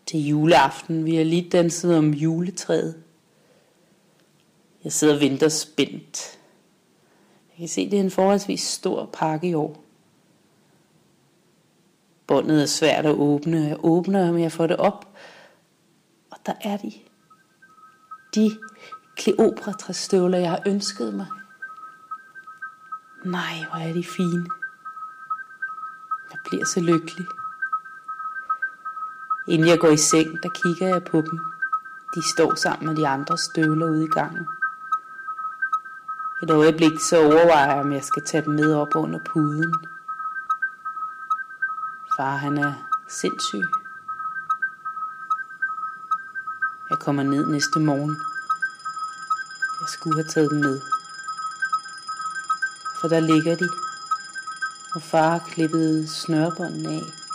til juleaften. Vi har lige danset om juletræet. Jeg sidder og venter spændt. Jeg kan se, det er en forholdsvis stor pakke i år. Båndet er svært at åbne. Jeg åbner, men jeg får det op. Og der er de. De Kleopatra-støvler, jeg har ønsket mig. Nej, hvor er de fine. Jeg bliver så lykkelig. Inden jeg går i seng, der kigger jeg på dem. De står sammen med de andre støvler ude i gangen. Et øjeblik så overvejer jeg, om jeg skal tage dem med op under puden. Far, han er sindssyg. Jeg kommer ned næste morgen. Jeg skulle have taget dem med. For der ligger de. Og far har klippet snørbåndene af.